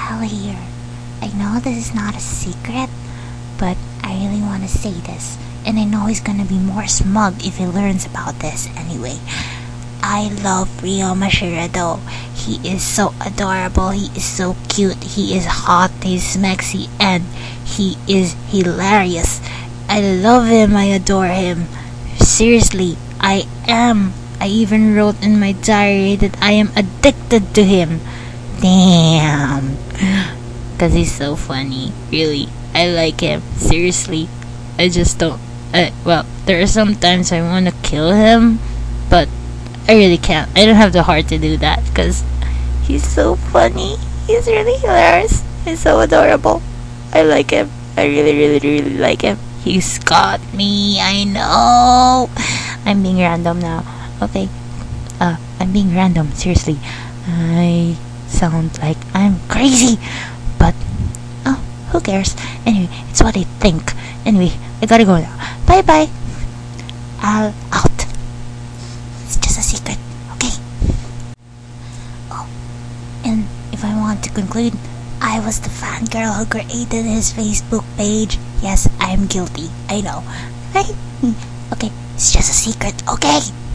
hell here. I know this is not a secret, but I really want to say this. And I know he's gonna be more smug if he learns about this anyway. I love Rio Mashira though. He is so adorable, he is so cute, he is hot, he's smexy, and he is hilarious. I love him, I adore him. Seriously, I am. I even wrote in my diary that I am addicted to him. Damn. Cause he's so funny. Really, I like him. Seriously, I just don't. Well, there are some times I want to kill him, but I really can't. I don't have the heart to do that because he's so funny. He's really hilarious. He's so adorable. I like him. I really, really, really like him. He's got me. I know. I'm being random now. Okay. I'm being random. Seriously. I sound like I'm crazy, but oh, who cares? Anyway, it's what I think. Anyway, I gotta go now. Bye bye. I'll out. It's just a secret, okay? Oh, and if I want to conclude, I was the fangirl who created his Facebook page. Yes, I am guilty. I know. Right? Okay, it's just a secret, okay?